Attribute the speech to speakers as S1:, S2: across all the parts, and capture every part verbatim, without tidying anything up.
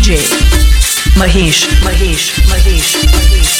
S1: DJ Mahesh Mahesh Mahesh Mahesh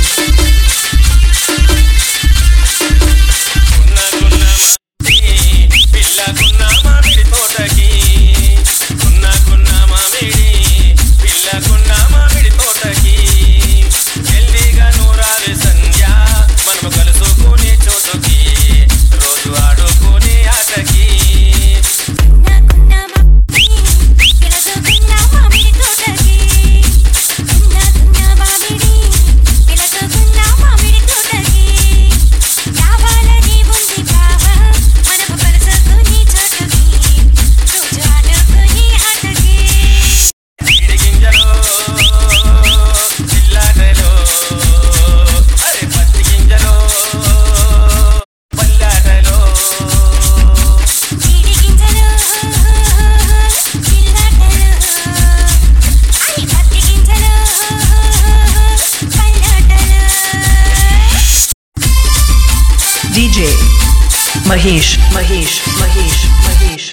S1: DJ Mahesh Mahesh Mahesh Mahesh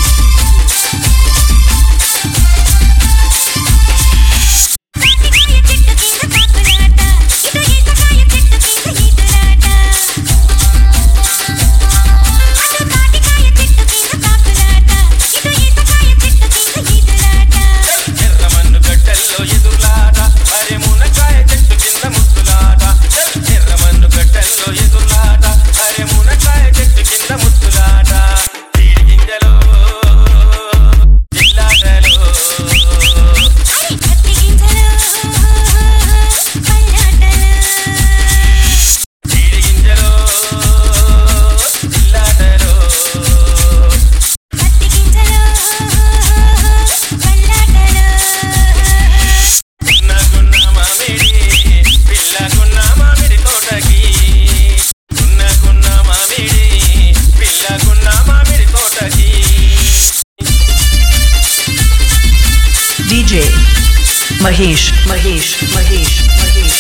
S1: DJ Mahesh Mahesh Mahesh Mahesh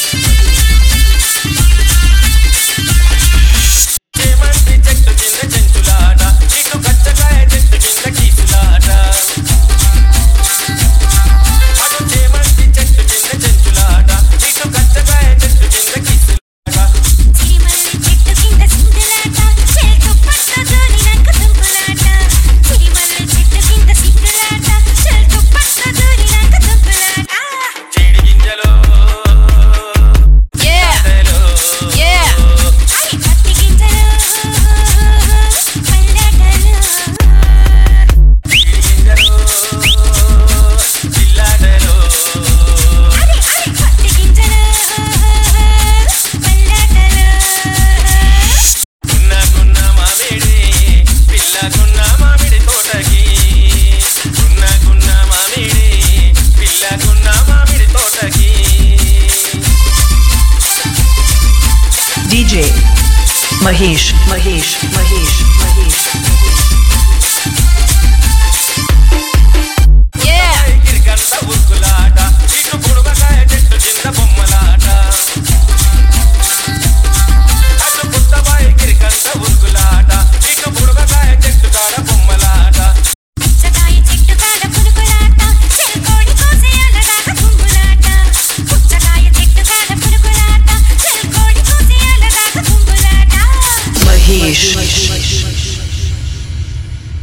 S1: DJ Mahesh Mahesh Mahesh Mahesh
S2: Yeah గిరికంత ఉరుకులాట ఇటు బుడుగకాయ చెట్టు కింద బొమ్మలాట అటు పుట్టబాయి గిరికంత ఉరుకులాట ఇటు బుడుగకాయ చెట్టు కాడ బొమ్మలాట పుచ్చకాయ చెట్టు కాడ పురుకులాట చెల్కోడి కోసే అలడాక కుంగులాట పుచ్చకాయ చెట్టు కాడ పురుకులాట చెల్కోడి కోసే అలడాక కుంగులాట
S1: Mahesh